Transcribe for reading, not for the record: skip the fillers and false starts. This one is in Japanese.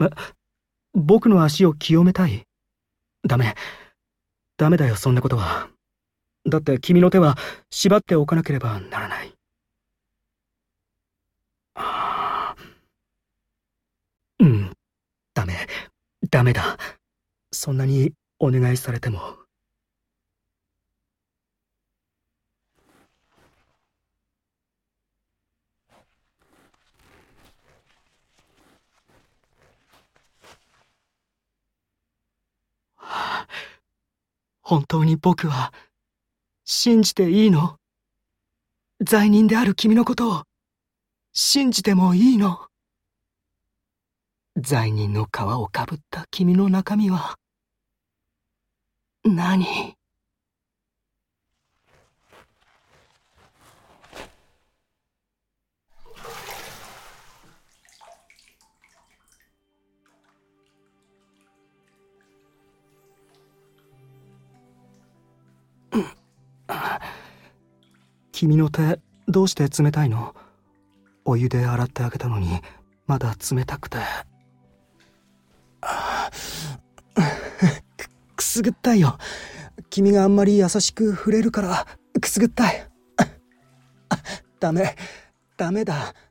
僕の足を清めたい？ダメだよ、そんなことは。だって君の手は縛っておかなければならない。うん、ダメだ。そんなにお願いされても。本当に僕は信じていいの？罪人である君のことを信じてもいいの？罪人の皮をかぶった君の中身は何？君の手、どうして冷たいの？お湯で洗ってあげたのにまだ冷たくて。くすぐったいよ。君があんまり優しく触れるからくすぐったい。ダメだ。